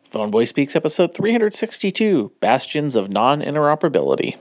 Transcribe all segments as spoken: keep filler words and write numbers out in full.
Phoneboy Speaks episode three sixty-two, Bastions of Non-Interoperability.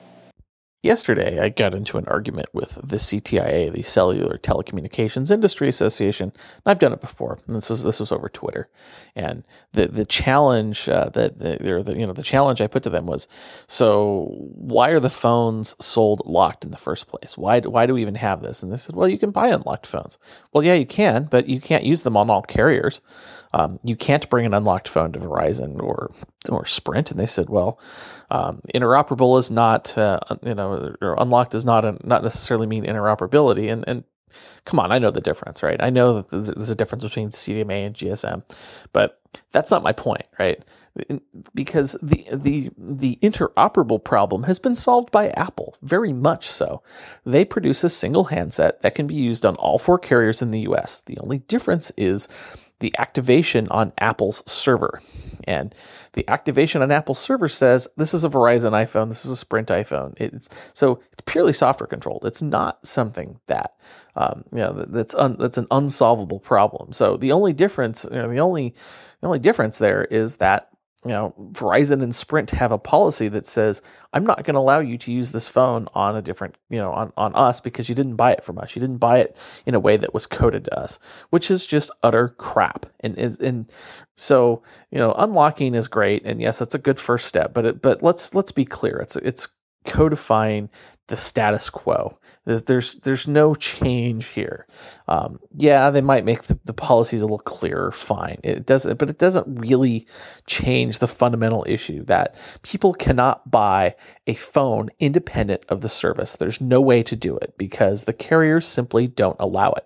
Yesterday, I got into an argument with the C T I A, the Cellular Telecommunications Industry Association. And I've done it before. And this was this was over Twitter, and the the challenge uh, that or the you know the challenge I put to them was, so why are the phones sold locked in the first place? Why why do we even have this? And they said, well, you can buy unlocked phones. Well, yeah, you can, but you can't use them on all carriers. Um, you can't bring an unlocked phone to Verizon or or Sprint. And they said, well, um, interoperable is not, uh, you know, or unlocked does not a, not necessarily mean interoperability. And and come on, I know the difference, right? I know that there's a difference between C D M A and G S M, but that's not my point, right? Because the the the interoperable problem has been solved by Apple, very much so. They produce a single handset that can be used on all four carriers in the U S. The only difference is the activation on Apple's server. And the activation on Apple's server says, this is a Verizon iPhone, this is a Sprint iPhone. It's so it's purely software controlled. It's not something that um, you know that's un, that's an unsolvable problem. So the only difference, you know, the only the only difference there is that you know Verizon and Sprint have a policy that says, I'm not going to allow you to use this phone on a different, you know, on, on us because you didn't buy it from us. You didn't buy it in a way that was coded to us, which is just utter crap. And is and so, you know, unlocking is great, and yes, that's a good first step. But it, but let's let's be clear. It's it's codifying the status quo. There's there's no change here. Um, yeah, they might make the, the policies a little clearer. Fine, it doesn't, but it doesn't really change the fundamental issue that people cannot buy a phone independent of the service. There's no way to do it because the carriers simply don't allow it.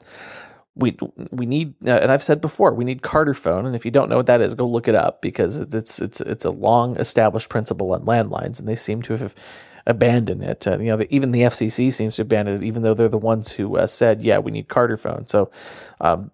We we need, and I've said before, we need Carter phone. And if you don't know what that is, go look it up because it's it's it's a long established principle on landlines, and they seem to have abandoned it. Uh, you know, the, even the F C C seems to abandon it, even though they're the ones who uh, said, "Yeah, we need Carter phone." So. Um,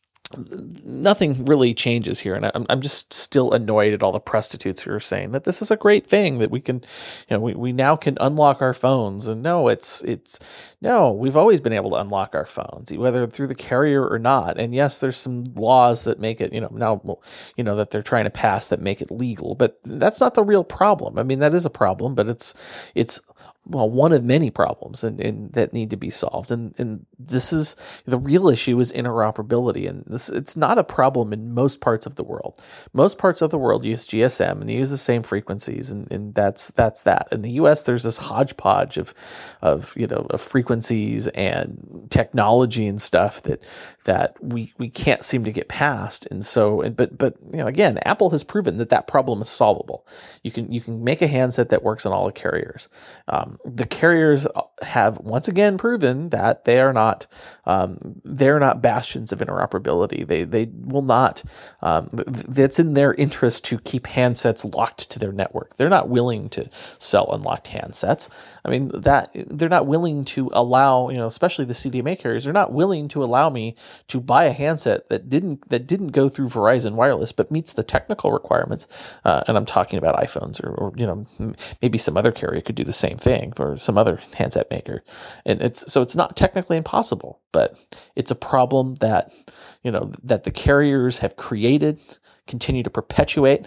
Nothing really changes here, and I'm I'm just still annoyed at all the prostitutes who are saying that this is a great thing that we can, you know, we, we now can unlock our phones. And no, it's it's no, we've always been able to unlock our phones, whether through the carrier or not. And yes, there's some laws that make it, you know, now, you know, that they're trying to pass that make it legal, but that's not the real problem. I mean, that is a problem, but it's it's. well, one of many problems and, and that need to be solved. And, and this is the real issue is interoperability. And this, it's not a problem in most parts of the world. Most parts of the world use G S M and they use the same frequencies. And, and that's, that's that. In the U S, there's this hodgepodge of, of, you know, of frequencies and technology and stuff that, that we, we can't seem to get past. And so, but, but, you know, again, Apple has proven that that problem is solvable. You can, you can make a handset that works on all the carriers. Um, The carriers have once again proven that they are not um, they're not bastions of interoperability. They they will not. Um, it's in their interest to keep handsets locked to their network. They're not willing to sell unlocked handsets. I mean that they're not willing to allow, you know, especially the C D M A carriers. They're not willing to allow me to buy a handset that didn't that didn't go through Verizon Wireless but meets the technical requirements. Uh, and I'm talking about iPhones or, or you know maybe some other carrier could do the same thing. Or some other handset maker. And it's so it's not technically impossible, but it's a problem that, you know, that the carriers have created, continue to perpetuate.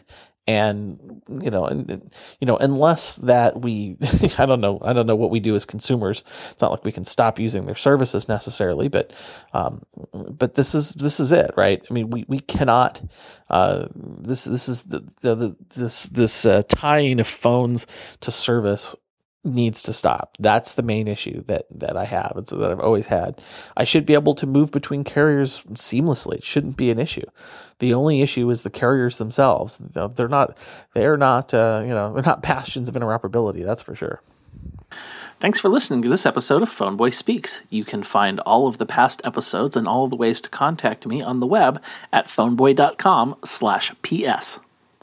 And, you know, and, you know, unless that we, I don't know, I don't know what we do as consumers. It's not like we can stop using their services necessarily, but, um, but this is, this is it, right? I mean, we, we cannot, uh, this, this is the, the, the this, this, uh, tying of phones to service needs to stop. That's the main issue that, that I have. It's that I've always had. I should be able to move between carriers seamlessly. It shouldn't be an issue. The only issue is the carriers themselves. They're not, they're not, uh, you know, they're not bastions of interoperability. That's for sure. Thanks for listening to this episode of Phoneboy Speaks. You can find all of the past episodes and all of the ways to contact me on the web at phoneboy dot com slash P S.